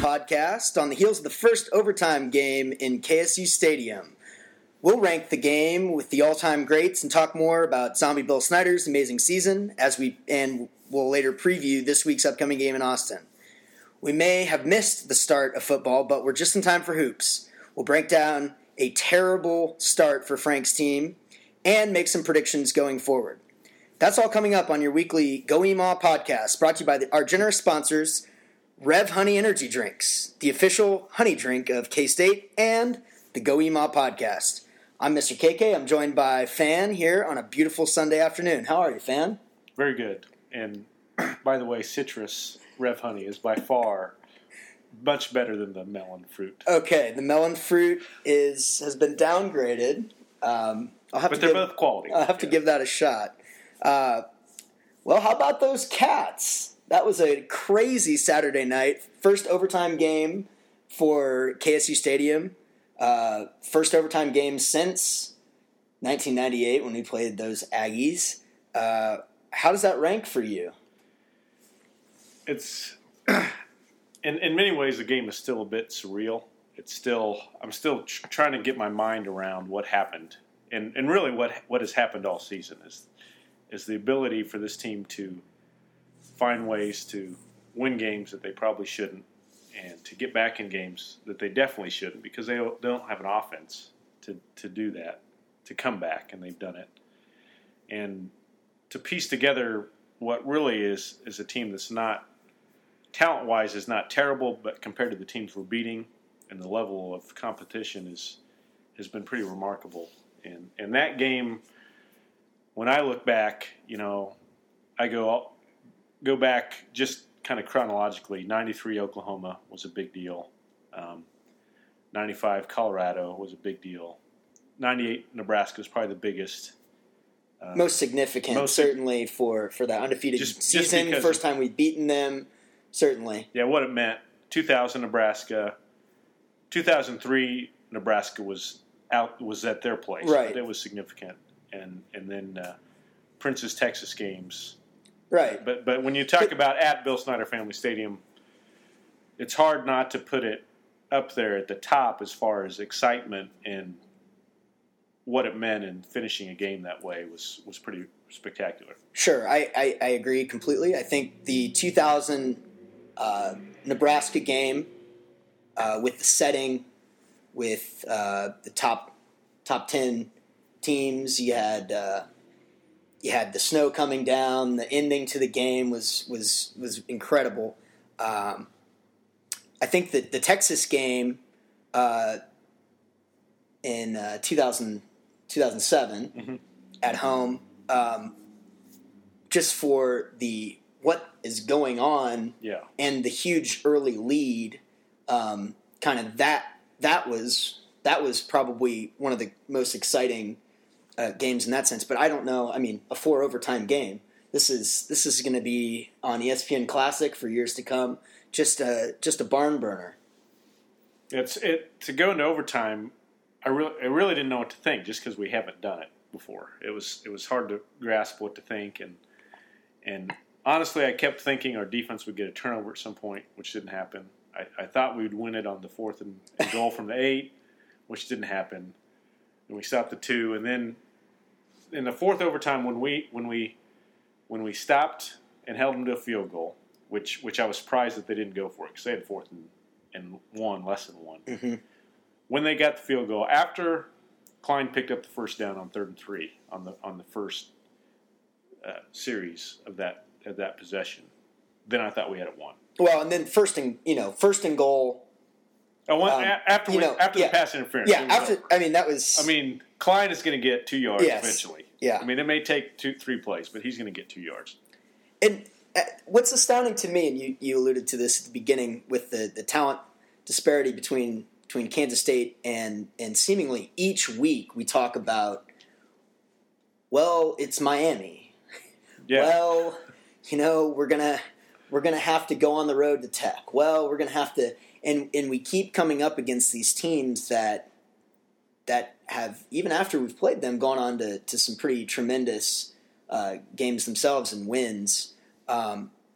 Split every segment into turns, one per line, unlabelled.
podcast on the heels of the first overtime game in KSU Stadium. We'll rank the game with the all-time greats and talk more about Zombie Bill Snyder's amazing season and we'll later preview this week's upcoming game in Austin. We may have missed the start of football, but we're just in time for hoops. We'll break down a terrible start for Frank's team and make some predictions going forward. That's all coming up on your weekly Go Ema podcast, brought to you by our generous sponsors, Rev Honey Energy Drinks, the official honey drink of K-State, and the Go Ema podcast. I'm Mr. KK. I'm joined by Fan here on a beautiful Sunday afternoon. How are you, Fan?
Very good. And by the way, citrus Rev Honey is by far much better than the melon fruit.
Okay, the melon fruit has been downgraded.
But they're both quality.
I'll have to give that a shot. Well, how about those Cats? That was a crazy Saturday night. First overtime game for KSU Stadium. First overtime game since 1998 when we played those Aggies. How does that rank for you?
It's in many ways the game is still a bit surreal. I'm still trying to get my mind around what happened, and really what has happened all season is the ability for this team to find ways to win games that they probably shouldn't, and to get back in games that they definitely shouldn't, because they don't have an offense to do that, to come back, and they've done it. And to piece together what really is a team that's not, talent-wise, is not terrible, but compared to the teams we're beating and the level of competition has been pretty remarkable. And that game, when I look back, I go back just kind of chronologically. 93 Oklahoma was a big deal. 95 Colorado was a big deal. 98 Nebraska was probably the biggest.
Most significant, certainly, for that undefeated season. First time we'd beaten them, certainly.
Yeah, what it meant. 2000 Nebraska. 2003 Nebraska was at their place.
Right.
It was significant. And then Prince's Texas games.
Right.
But when you talk about at Bill Snyder Family Stadium, it's hard not to put it up there at the top as far as excitement and what it meant, and finishing a game that way was pretty spectacular.
Sure, I agree completely. I think the 2000 Nebraska game with the setting, with the top 10 teams, you had the snow coming down. The ending to the game was incredible. I think that the Texas game in 2007
mm-hmm.
at home, just for what is going on, and the huge early lead, kind of that was probably one of the most exciting games in that sense. But I don't know. I mean, a 4 overtime game. This is going to be on ESPN Classic for years to come. Just a barn burner.
To go into overtime. I really didn't know what to think, just because we haven't done it before. It was hard to grasp what to think, and honestly, I kept thinking our defense would get a turnover at some point, which didn't happen. I thought we would win it on the 4th and goal from the 8, which didn't happen. And we stopped the 2, and then in the 4th overtime, when we stopped and held them to a field goal, which I was surprised that they didn't go for it, because they had 4th and 1, less than 1.
Mm-hmm.
When they got the field goal, after Klein picked up the first down on 3rd and 3 on the first series of that possession, then I thought we had it won.
Well, and then first and goal.
After the pass interference.
Yeah, that was.
Klein is going to get 2 yards eventually.
Yeah.
It may take 2-3 plays, but he's going to get 2 yards.
And what's astounding to me, and you alluded to this at the beginning, with the talent disparity between Kansas State and seemingly each week we talk about, well, it's Miami.
Yeah.
Well, we're gonna have to go on the road to Tech. Well, we're gonna have to, and we keep coming up against these teams that have, even after we've played them, gone on to some pretty tremendous games themselves and wins.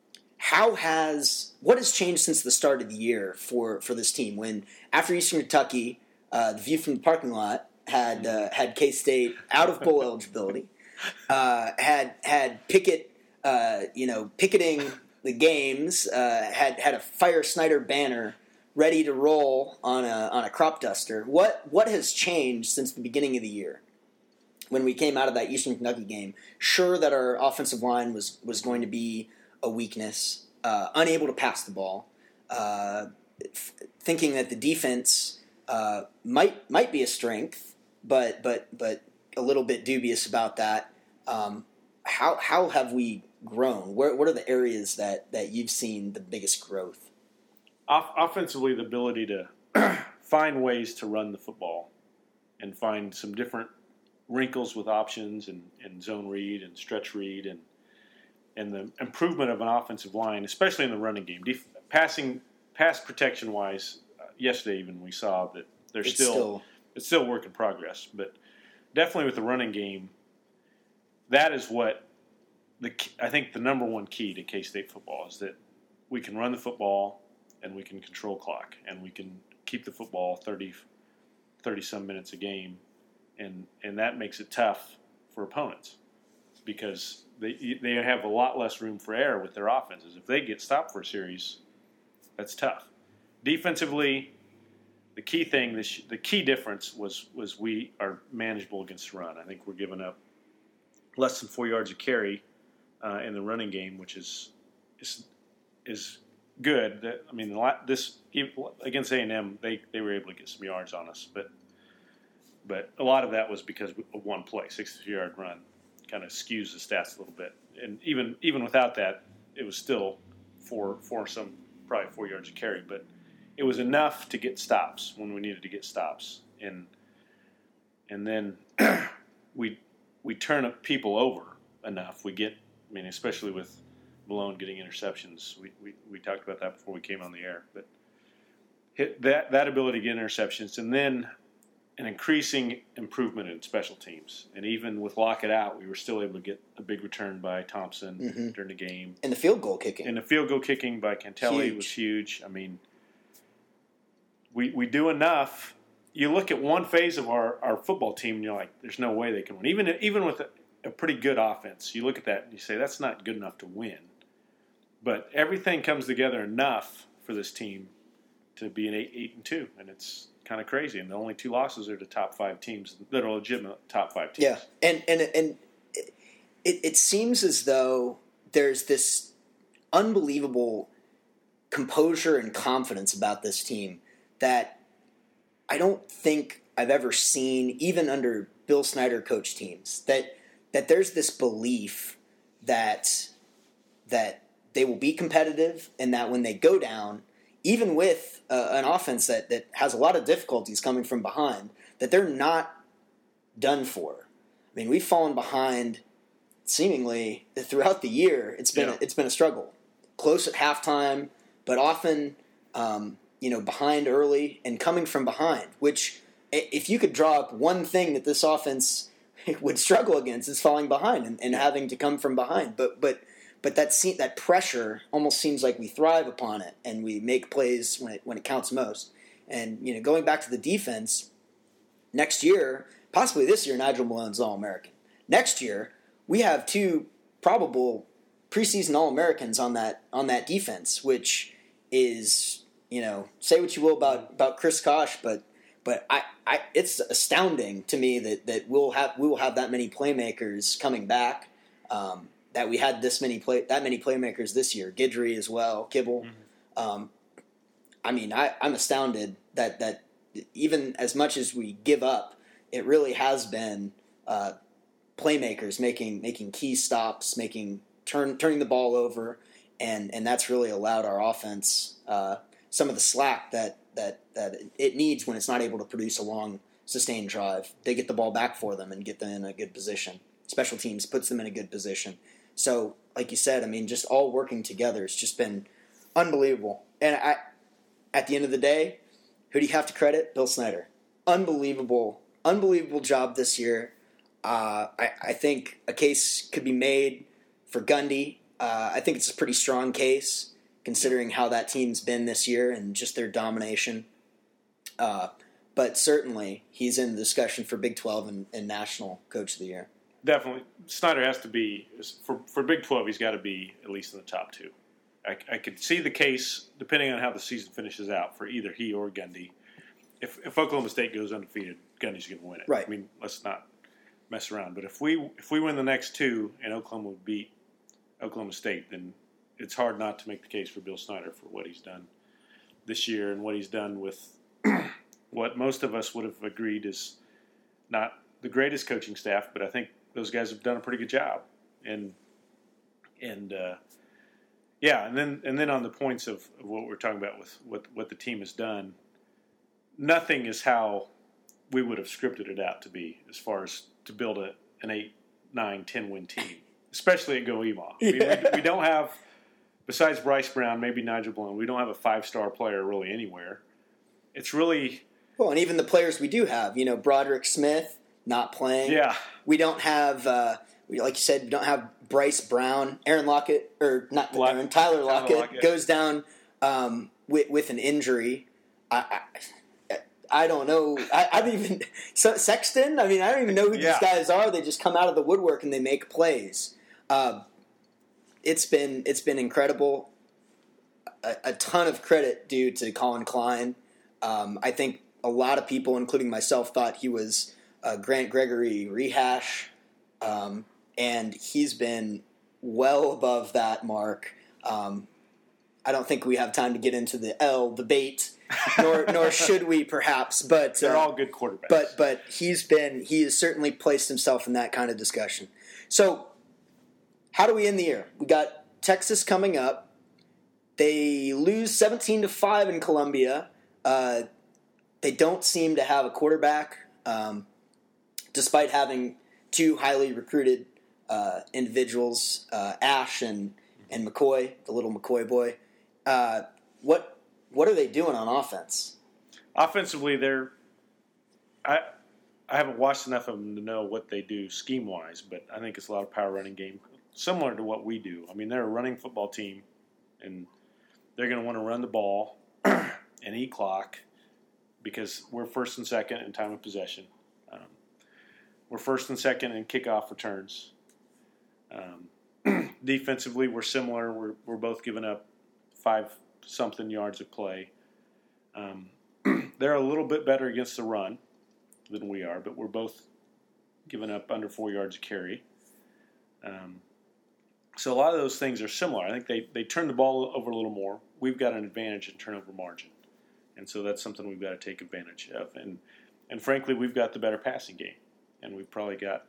what has changed since the start of the year for this team? When after Eastern Kentucky, the view from the parking lot had K-State out of bowl eligibility, had Pickett, picketing the games, had a Fire Snyder banner ready to roll on a crop duster. What has changed since the beginning of the year? When we came out of that Eastern Kentucky game, sure that our offensive line was going to be a weakness, unable to pass the ball, thinking that the defense might be a strength, but a little bit dubious about that. How have we grown? What are the areas that you've seen the biggest growth?
Offensively, the ability to find ways to run the football and find some different wrinkles with options and zone read and stretch read and the improvement of an offensive line, especially in the running game. Pass protection wise, yesterday even we saw that it's still a work in progress. But definitely with the running game, that is what I think the number one key to K-State football is that we can run the football and we can control clock and we can keep the football 30-some minutes a game. And that makes it tough for opponents because they have a lot less room for error with their offenses. If they get stopped for a series, that's tough. Defensively, the key difference was we are manageable against the run. I think we're giving up less than 4 yards a carry in the running game, which is good. I mean, this against A&M, they were able to get some yards on us, but a lot of that was because of one play, 63-yard run, kind of skews the stats a little bit. And even without that, it was still probably 4 yards a carry. But it was enough to get stops when we needed to get stops. And then we turn people over enough. Especially with Malone getting interceptions. We talked about that before we came on the air. But that ability to get interceptions, and then an increasing improvement in special teams. And even with lock it out, we were still able to get a big return by Thompson during the game.
And the field goal kicking.
And the field goal kicking by Cantelli was huge. I mean, we do enough. You look at one phase of our football team, and you're like, there's no way they can win. Even with a pretty good offense, you look at that and you say, that's not good enough to win. But everything comes together enough for this team to be an 8-2, and it's kind of crazy. And the only two losses are to top 5 teams that are legitimate top 5 teams.
Yeah, and it seems as though there's this unbelievable composure and confidence about this team that I don't think I've ever seen, even under Bill Snyder coach teams, that there's this belief that they will be competitive and that when they go down, even with an offense that has a lot of difficulties coming from behind, that they're not done for. I mean, we've fallen behind seemingly throughout the year. It's been a struggle. Close at halftime, but often behind early and coming from behind, which if you could draw up one thing that this offense would struggle against is falling behind and having to come from behind. But that pressure almost seems like we thrive upon it, and we make plays when it counts most. And going back to the defense, next year, possibly this year, Nigel Malone's All-American. Next year, we have 2 probable preseason All-Americans on that defense, which is say what you will about Chris Kosh, but I it's astounding to me that we will have that many playmakers coming back. That we had that many playmakers this year, Guidry as well, Kibble. Mm-hmm. I'm astounded that even as much as we give up, it really has been playmakers making key stops, turning the ball over, and that's really allowed our offense some of the slack that it needs when it's not able to produce a long, sustained drive. They get the ball back for them and get them in a good position. Special teams puts them in a good position. So, like you said, just all working together. It's just been unbelievable. And at the end of the day, who do you have to credit? Bill Snyder. Unbelievable job this year. I think a case could be made for Gundy I think it's a pretty strong case considering how that team's been this year and just their domination. But certainly, he's in the discussion for Big 12 and National Coach of the Year.
Definitely. Snyder has to be, for Big 12, he's got to be at least in the top 2. I could see the case, depending on how the season finishes out, for either he or Gundy. If Oklahoma State goes undefeated, Gundy's going to win it.
Right.
I mean, let's not mess around. But if we win the next 2 and Oklahoma beat Oklahoma State, then it's hard not to make the case for Bill Snyder for what he's done this year and what he's done with what most of us would have agreed is not the greatest coaching staff, but I think those guys have done a pretty good job. And then on the points of what we're talking about with what the team has done, nothing is how we would have scripted it out to be as far as to build an 8, 9, 10 win team, especially at Go-Ema. I mean, we don't have, besides Bryce Brown, maybe Nigel Blount, we don't have a 5-star player really anywhere. It's really...
Well, and even the players we do have, Broderick Smith not playing.
Yeah.
We don't have, like you said, we don't have Bryce Brown. Aaron Lockett, or not Aaron, Tyler Lockett goes down with an injury. I don't know. I don't even Sexton. I mean, I don't even know who these guys are. They just come out of the woodwork and they make plays. It's been incredible. A ton of credit due to Colin Klein. I think a lot of people, including myself, thought he was a Grant Gregory rehash, and he's been well above that mark. I don't think we have time to get into the L debate, nor should we, perhaps. But
they're all good quarterbacks.
But he has certainly placed himself in that kind of discussion. So, how do we end the year? We got Texas coming up. They lose 17-5 in Columbia. They don't seem to have a quarterback, despite having 2 highly recruited individuals, Ash and McCoy, the little McCoy boy. What are they doing on offense?
Offensively, I haven't watched enough of them to know what they do scheme-wise, but I think it's a lot of power running game, similar to what we do. I mean, they're a running football team, and they're going to want to run the ball and eat clock because we're first and second in time of possession. We're first and second in kickoff returns. Defensively, we're similar. We're both giving up 5-something yards of play. They're a little bit better against the run than we are, but we're both giving up under 4 yards a carry. So a lot of those things are similar. I think they turn the ball over a little more. We've got an advantage in turnover margin. And so that's something we've got to take advantage of. And frankly, we've got the better passing game. And we've probably got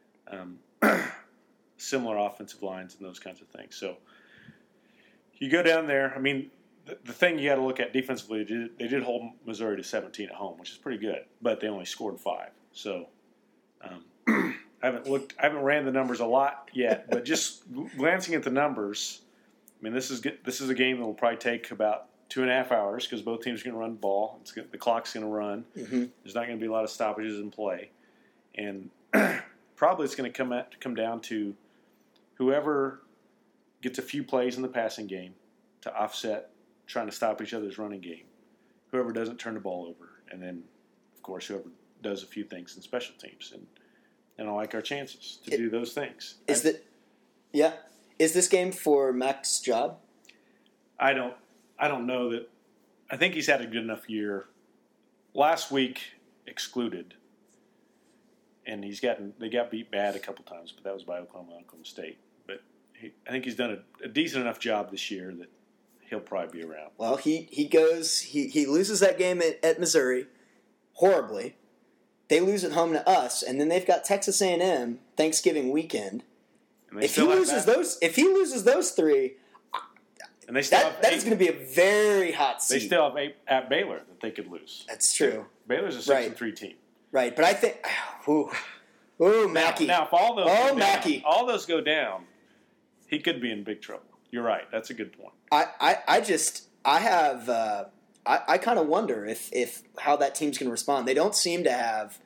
similar offensive lines and those kinds of things. So you go down there. I mean, the thing you got to look at defensively, they did hold Missouri to 17 at home, which is pretty good. But they only scored 5. So I haven't ran the numbers a lot yet. But just glancing at the numbers, I mean, this is a game that will probably take about 2.5 hours because both teams are going to run the ball. The clock's going to run. Mm-hmm. There's not going to be a lot of stoppages in play. And probably it's going to come down to whoever gets a few plays in the passing game to offset trying to stop each other's running game. Whoever doesn't turn the ball over. And then, of course, whoever does a few things in special teams. And I like our chances to do those things. Is
this game for Mac's job?
I don't know that. I think he's had a good enough year. Last week, excluded. And they got beat bad a couple times, but that was by Oklahoma State. But I think he's done a decent enough job this year that he'll probably be around.
Well, he loses that game at Missouri horribly. They lose at home to us, and then they've got Texas A&M Thanksgiving weekend. If he loses those 3,
and that
is going to be a very hot seat.
They still have at Baylor that they could lose.
That's true.
Baylor's a 6-3 team.
Right, but I think, Mackey.
Now, if all those go down, he could be in big trouble. You're right. That's a good point.
I kind of wonder if how that team's going to respond. They don't seem to have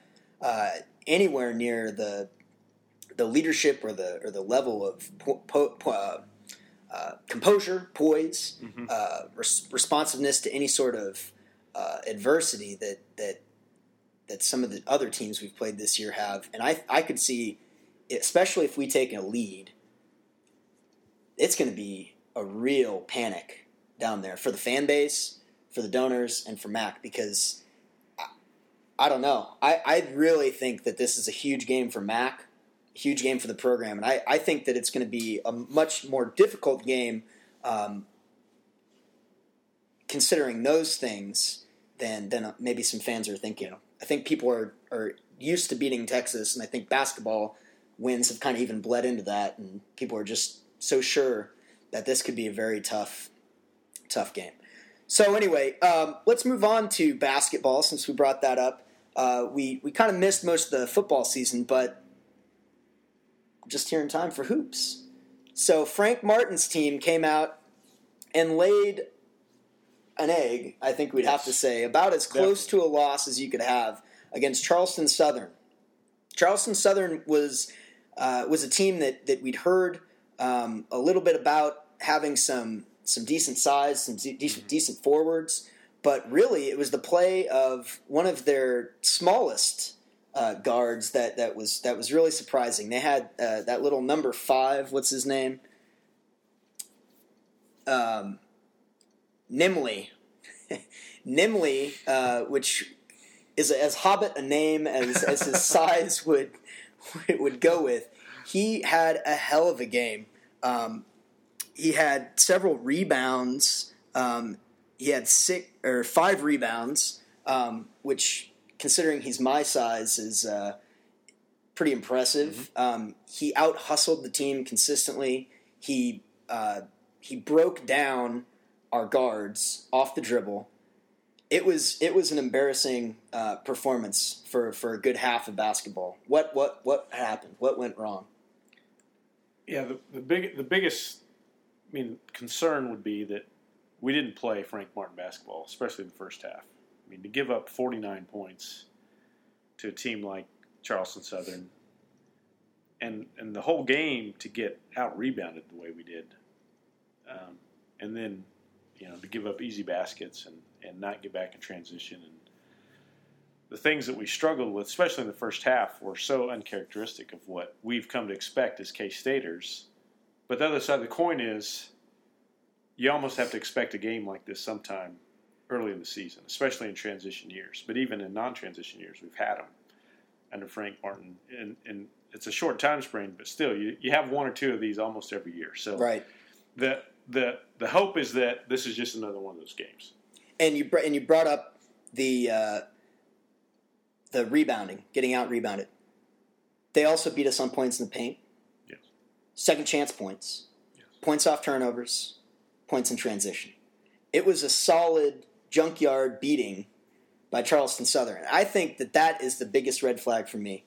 anywhere near the leadership or the level of composure, poise, responsiveness to any sort of adversity that some of the other teams we've played this year have. And I could see, especially if we take a lead, it's going to be a real panic down there for the fan base, for the donors, and for Mac, because I don't know. I really think that this is a huge game for Mac, a huge game for the program, and I think that it's going to be a much more difficult game considering those things than maybe some fans are thinking. I think people are used to beating Texas, and I think basketball wins have kind of even bled into that, and people are just so sure that this could be a very tough game. So anyway, let's move on to basketball since we brought that up. We kind of missed most of the football season, but just here in time for hoops. So Frank Martin's team came out and laid an egg, I think we'd have to say, about as close to a loss as you could have against Charleston Southern. Charleston Southern was a team that we'd heard a little bit about having some decent size, some decent forwards, but really it was the play of one of their smallest guards that was really surprising. They had that little number 5, what's his name? Nimley. Nimley, which is as hobbit a name as his size would go with. He had a hell of a game. He had several rebounds. He had 5 rebounds, which, considering he's my size, is pretty impressive. He out-hustled the team consistently. He broke down our guards off the dribble. It was an embarrassing performance for a good half of basketball. What happened? What went wrong?
Yeah, the biggest concern would be that we didn't play Frank Martin basketball, especially in the first half. To give up 49 points to a team like Charleston Southern, and the whole game to get out-rebounded the way we did, and then to give up easy baskets and not get back in transition. And the things that we struggled with, especially in the first half, were so uncharacteristic of what we've come to expect as K-Staters. But the other side of the coin is you almost have to expect a game like this sometime early in the season, especially in transition years. But even in non-transition years, we've had them under Frank Martin. And it's a short time span, but still, you have one or two of these almost every year. So
right.
The hope is that this is just another one of those games.
And you brought up the rebounding, getting out rebounded. They also beat us on points in the paint.
Yes. Second
chance points.
Yes.
Points off turnovers. Points in transition. It was a solid junkyard beating by Charleston Southern. I think that is the biggest red flag for me.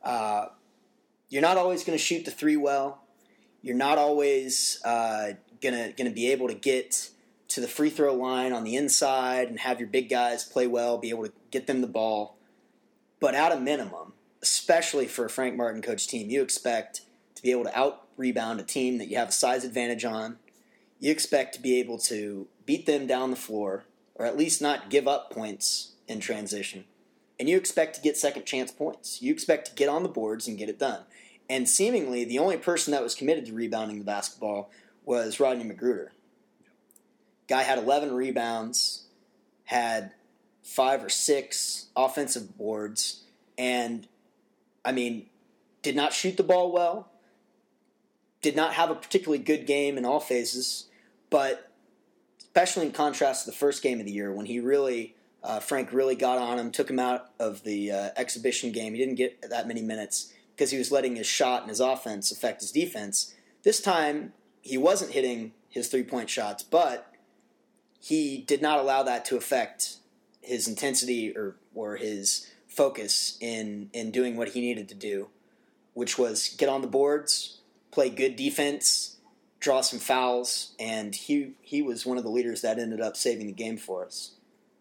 You're not always going to shoot the 3 well. You're not always going to be able to get to the free throw line on the inside and have your big guys play well, be able to get them the ball. But at a minimum, especially for a Frank Martin coach team, you expect to be able to out-rebound a team that you have a size advantage on. You expect to be able to beat them down the floor, or at least not give up points in transition. And you expect to get second chance points. You expect to get on the boards and get it done. And seemingly, the only person that was committed to rebounding the basketball was Rodney Magruder. Guy had 11 rebounds, had 5 or 6 offensive boards, and, did not shoot the ball well, did not have a particularly good game in all phases, but especially in contrast to the first game of the year when he really, Frank really got on him, took him out of the exhibition game. He didn't get that many minutes because he was letting his shot and his offense affect his defense. This time, he wasn't hitting his 3-point shots, but he did not allow that to affect his intensity or his focus in doing what he needed to do, which was get on the boards, play good defense, draw some fouls, and he was one of the leaders that ended up saving the game for us.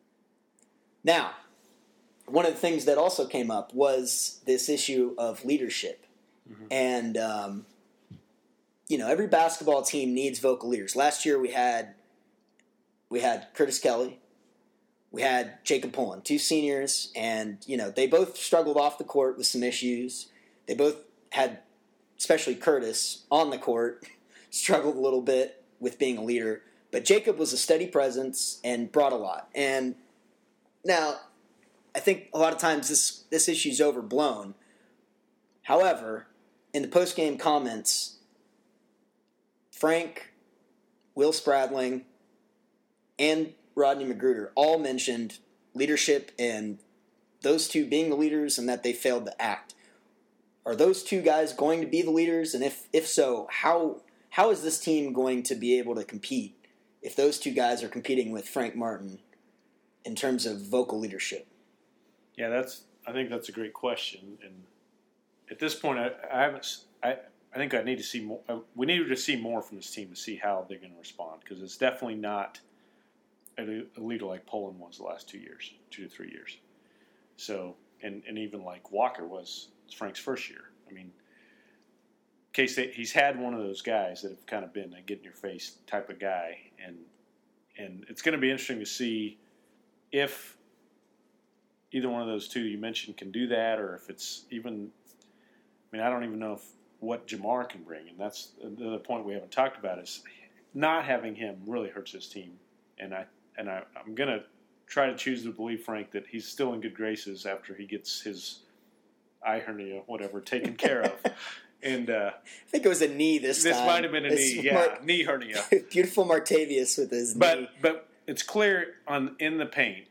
Now, one of the things that also came up was this issue of leadership. Mm-hmm. And, every basketball team needs vocal leaders. Last year we had Curtis Kelly, we had Jacob Pullen, two seniors, and they both struggled off the court with some issues. They both had, especially Curtis, on the court, struggled a little bit with being a leader. But Jacob was a steady presence and brought a lot. And now, I think a lot of times this issue's overblown. However, in the post-game comments, Frank, Will Spradling, and Rodney McGruder all mentioned leadership and those two being the leaders and that they failed to act. Are those two guys going to be the leaders? And if so, how is this team going to be able to compete if those two guys are competing with Frank Martin in terms of vocal leadership?
Yeah, I think that's a great question. And at this point, I think I need to see more. We need to see more from this team to see how they're going to respond, because it's definitely not a leader like Pullen was the last 2 to 3 years. So, and even like Walker was Frank's first year. I mean, K-State, he's had one of those guys that have kind of been a get-in-your-face type of guy, and it's going to be interesting to see if either one of those two you mentioned can do that, or if it's even – I mean, I don't even know what Jamar can bring, and that's the other point we haven't talked about is not having him really hurts this team. And I'm going to try to choose to believe, Frank, that he's still in good graces after he gets his eye hernia, whatever, taken care of. And I
think it was a knee this time.
This might have been a knee, yeah, knee hernia.
Beautiful Martavius with his knee.
But it's clear in the paint,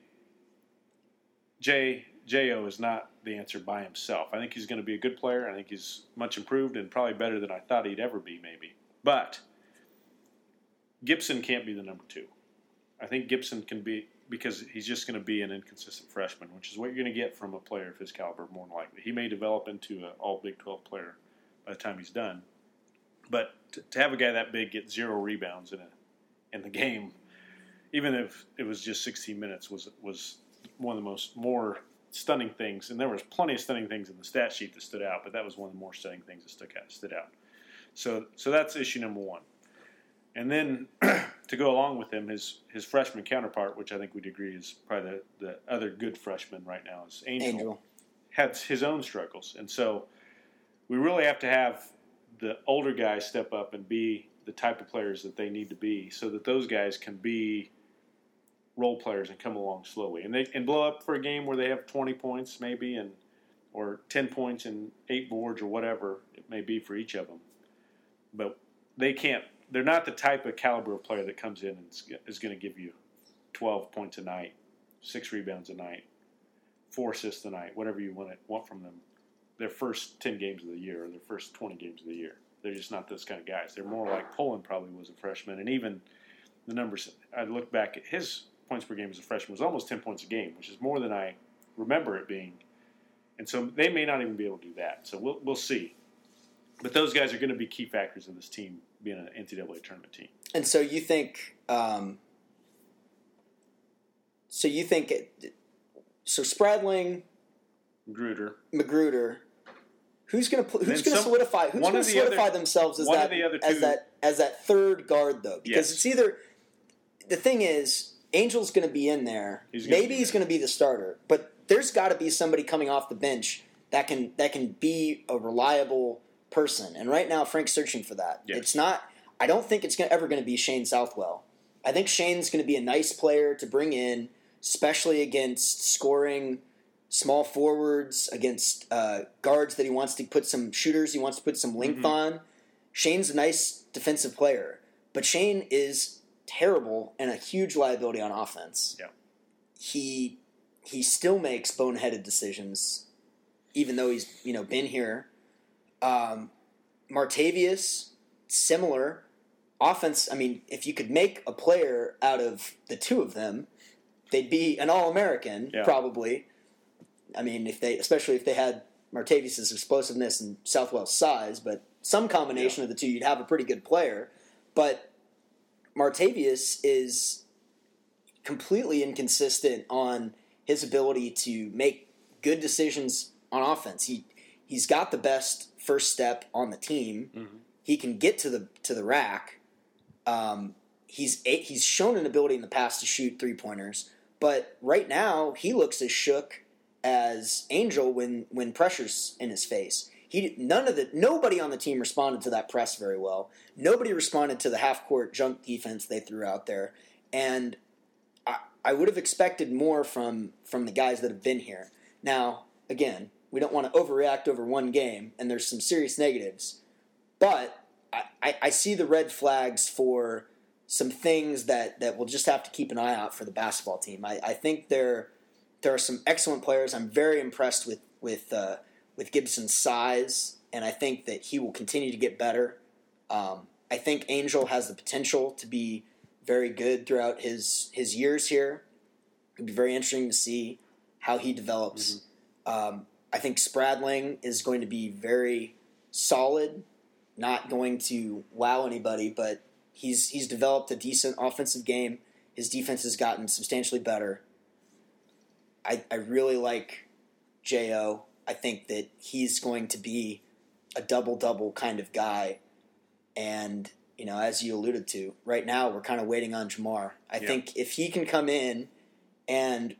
J.O. is not the answer by himself. I think he's going to be a good player. I think he's much improved and probably better than I thought he'd ever be, maybe. But Gibson can't be the number two. I think Gibson can be, because he's just going to be an inconsistent freshman, which is what you're going to get from a player of his caliber, more than likely. He may develop into an all Big 12 player by the time he's done. But to have a guy that big get 0 rebounds in the game, even if it was just 16 minutes, was one of the more stunning things. And there was plenty of stunning things in the stat sheet that stood out, but that was one of the more stunning things that stood out. So that's issue number one. And then to go along with him, his freshman counterpart, which I think we'd agree is probably the other good freshman right now, is Angel. Had his own struggles. And so we really have to have the older guys step up and be the type of players that they need to be, so that those guys can be role players and come along slowly and blow up for a game where they have 20 points maybe or 10 points and 8 boards or whatever it may be for each of them. But they're not the type of caliber of player that comes in and is going to give you 12 points a night, 6 rebounds a night, 4 assists a night, whatever you want from them their first 10 games of the year or their first 20 games of the year. They're just not those kind of guys. They're more like Pullen probably was a freshman, and even the numbers, I look back at his points per game as a freshman was almost 10 points a game, which is more than I remember it being. And so they may not even be able to do that. So we'll see. But those guys are going to be key factors in this team being an NCAA tournament team.
And so you think Spradling, Magruder, who's going to solidify themselves as that third guard though? Because It's either the thing is Angel's going to be in there. Maybe he's going to be the starter, but there's got to be somebody coming off the bench that can be a reliable person. And right now Frank's searching for that. Yes. It's not. I don't think it's ever going to be Shane Southwell. I think Shane's going to be a nice player to bring in, especially against scoring small forwards, against guards that he wants to put some shooters, he wants to put some length on. Shane's a nice defensive player, but Shane is terrible and a huge liability on offense.
Yeah.
He still makes boneheaded decisions, even though he's been here. Martavius, similar offense. I mean, if you could make a player out of the two of them, they'd be an All-American probably. I mean, especially if they had Martavius' explosiveness and Southwell's size, but some combination of the two, you'd have a pretty good player. But Martavius is completely inconsistent on his ability to make good decisions on offense. He's got the best first step on the team, He can get to the rack. He's shown an ability in the past to shoot 3-pointers, but right now he looks as shook as Angel when pressure's in his face. Nobody on the team responded to that press very well. Nobody responded to the half-court junk defense they threw out there, and I would have expected more from the guys that have been here. Now, again, we don't want to overreact over one game, and there's some serious negatives, but I see the red flags for some things that we'll just have to keep an eye out for the basketball team. I think there are some excellent players. I'm very impressed with Gibson's size, and I think that he will continue to get better. I think Angel has the potential to be very good throughout his years here. It'd be very interesting to see how he develops. Mm-hmm. I think Spradling is going to be very solid, not going to wow anybody, but he's developed a decent offensive game. His defense has gotten substantially better. I really like J.O. I think that he's going to be a double-double kind of guy. And, as you alluded to, right now we're kind of waiting on Jamar. I think if he can come in and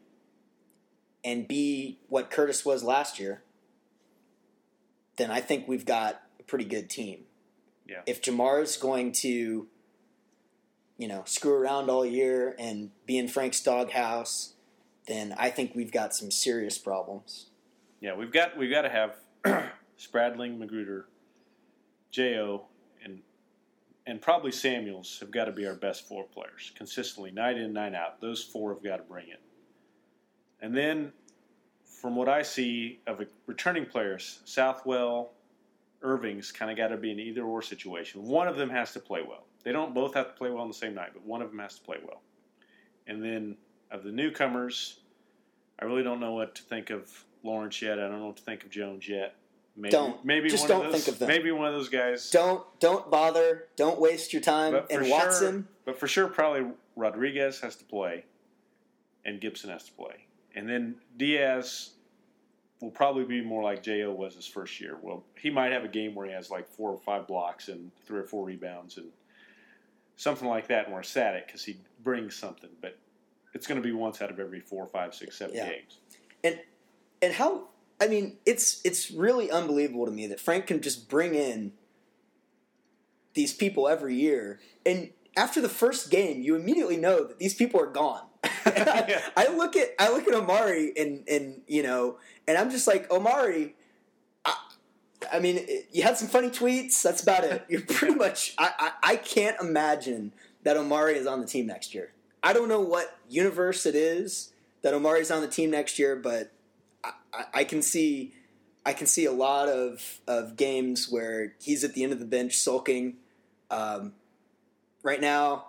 be what Curtis was last year, then I think we've got a pretty good team.
Yeah.
If Jamar's going to, screw around all year and be in Frank's doghouse, then I think we've got some serious problems.
Yeah, we've got to have Spradling, Magruder, J.O., and probably Samuels have got to be our best 4 players consistently, night in, night out. Those 4 have got to bring it. And then, from what I see of returning players, Southwell, Irving's kind of got to be an either-or situation. One of them has to play well. They don't both have to play well on the same night, but one of them has to play well. And then, of the newcomers, I really don't know what to think of Lawrence yet. I don't know what to think of Jones yet. Maybe
don't think of them.
Maybe one of those guys.
Don't bother. Don't waste your time. And Watson.
But for sure, probably Rodriguez has to play, and Gibson has to play. And then Diaz will probably be more like J.O. was his first year. Well, he might have a game where he has like 4 or 5 blocks and 3 or 4 rebounds and something like that, and we're ecstatic because he brings something. But it's going to be once out of every 4, 5, 6, 7 games.
And how? I mean, it's really unbelievable to me that Frank can just bring in these people every year, and after the first game, you immediately know that these people are gone. I look at Omari and I'm just like, Omari, I mean, you had some funny tweets. That's about it. You're pretty much. I can't imagine that Omari is on the team next year. I don't know what universe it is that Omari's on the team next year, but I can see a lot of games where he's at the end of the bench sulking. Right now,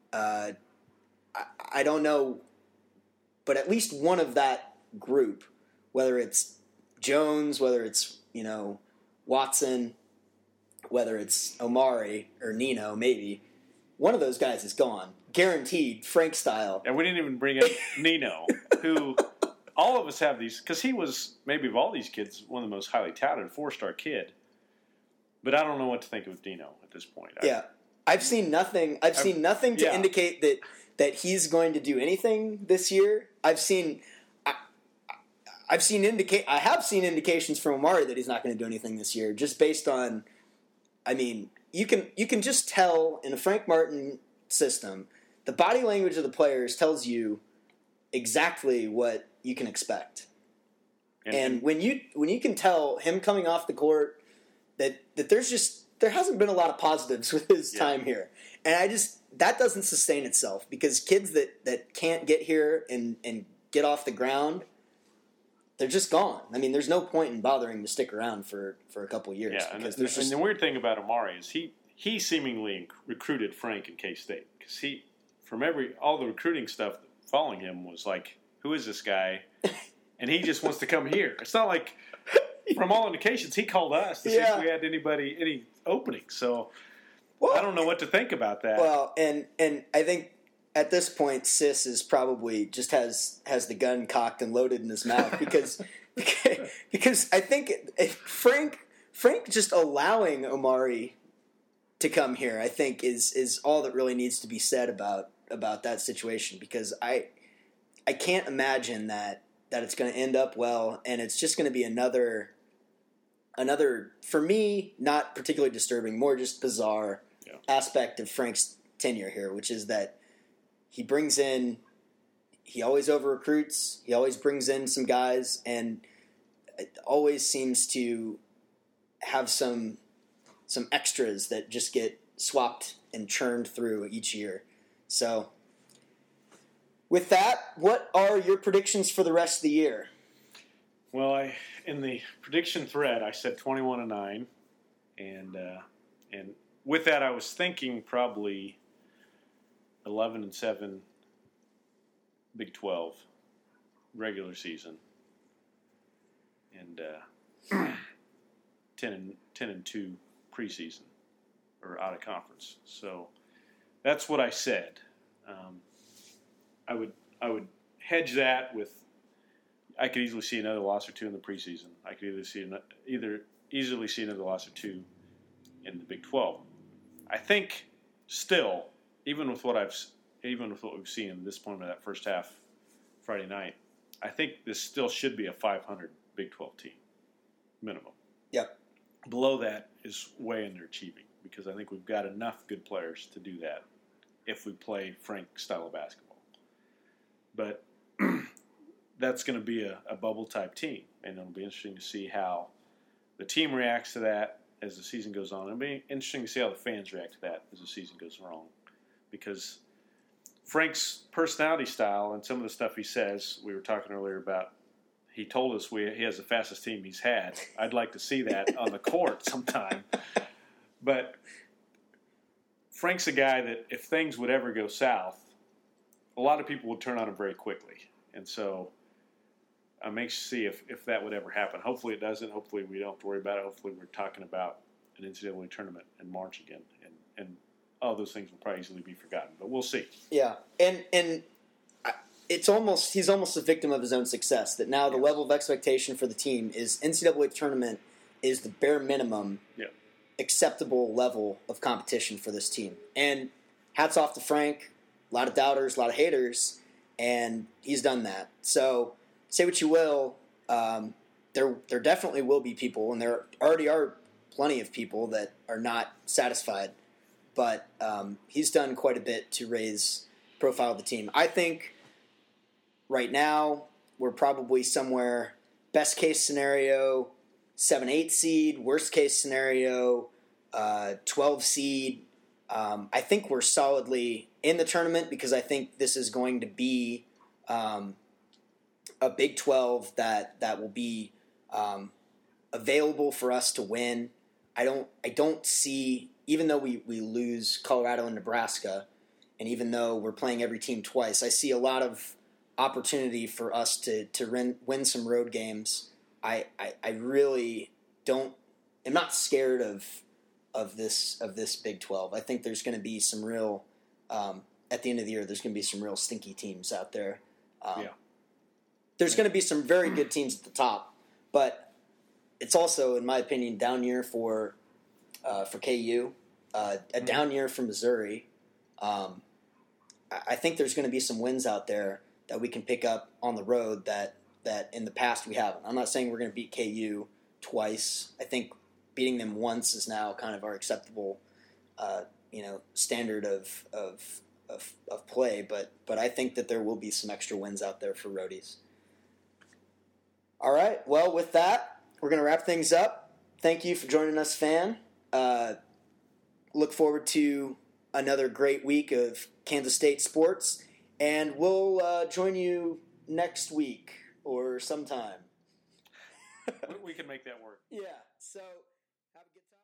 I don't know, but at least one of that group, whether it's Jones, whether it's Watson, whether it's Omari or Nino, maybe one of those guys is gone, guaranteed, Frank style.
And we didn't even bring up Nino, who all of us have these, because he was maybe of all these kids one of the most highly touted, 4-star kid. But I don't know what to think of Nino at this point.
I've seen nothing. I've seen nothing to indicate that he's going to do anything this year. I have seen indications from Omari that he's not going to do anything this year, just based on. I mean, you can just tell in a Frank Martin system, the body language of the players tells you exactly what you can expect. And when you can tell him coming off the court that there hasn't been a lot of positives with his time here. And that doesn't sustain itself, because kids that can't get here and get off the ground, they're just gone. I mean, there's no point in bothering to stick around for a couple years.
Yeah, and the weird thing about Omari is he seemingly recruited Frank in K-State, because from all the recruiting stuff following him was like, who is this guy? And he just wants to come here. It's not like, from all indications, he called us to see if we had any openings. So I don't know what to think about that.
Well, and I think at this point, Sis is probably just has the gun cocked and loaded in his mouth because I think Frank just allowing Omari to come here, I think is all that really needs to be said about that situation, because I can't imagine that it's going to end up well, and it's just going to be another, for me, not particularly disturbing, more just bizarre aspect of Frank's tenure here, which is that he always over recruits, he always brings in some guys, and it always seems to have some extras that just get swapped and churned through each year. So with that, what are your predictions for the rest of the year?
Well, in the prediction thread, I said 21-9, and with that, I was thinking probably 11-7 Big 12 regular season, and 10-2 preseason or out of conference. So that's what I said. I would hedge that with, I could easily see another loss or two in the preseason. I could easily see another loss or two in the Big 12. I think still, even with what we've seen in this point of that first half Friday night, I think this still should be a 500 Big 12 team minimum.
Yep.
Below that is way underachieving, because I think we've got enough good players to do that if we play Frank style of basketball. But that's going to be a bubble type team, and it'll be interesting to see how the team reacts to that as the season goes on. It'll be interesting to see how the fans react to that as the season goes on, because Frank's personality style and some of the stuff he says, we were talking earlier about, he told us he has the fastest team he's had. I'd like to see that on the court sometime. But Frank's a guy that if things would ever go south, a lot of people would turn on him very quickly. And so I'm anxious to see if that would ever happen. Hopefully it doesn't. Hopefully we don't have to worry about it. Hopefully we're talking about an NCAA tournament in March again. And all those things will probably easily be forgotten. But we'll see.
Yeah. And he's almost a victim of his own success, that now the level of expectation for the team is NCAA tournament is the bare minimum acceptable level of competition for this team. And hats off to Frank. A lot of doubters, a lot of haters, and he's done that. So say what you will, there definitely will be people, and there already are plenty of people that are not satisfied. But he's done quite a bit to raise the profile of the team. I think right now we're probably somewhere, best case scenario, 7-8 seed, worst case scenario, 12 seed. I think we're solidly in the tournament, because I think this is going to be a Big 12 that will be available for us to win. I don't see, even though we lose Colorado and Nebraska, and even though we're playing every team twice, I see a lot of opportunity for us to win some road games. I really don't. I'm not scared of this Big 12. I think there's going to be some real at the end of the year. There's going to be some real stinky teams out there. There's going to be some very good teams at the top, but it's also, in my opinion, down year for KU, a down year for Missouri. I think there's going to be some wins out there that we can pick up on the road that in the past we haven't. I'm not saying we're going to beat KU twice. I think beating them once is now kind of our acceptable, standard of play. But I think that there will be some extra wins out there for roadies. All right. Well, with that, we're going to wrap things up. Thank you for joining us, fan. Look forward to another great week of Kansas State sports, and we'll join you next week or sometime.
We can make that work.
Yeah. So have a good time.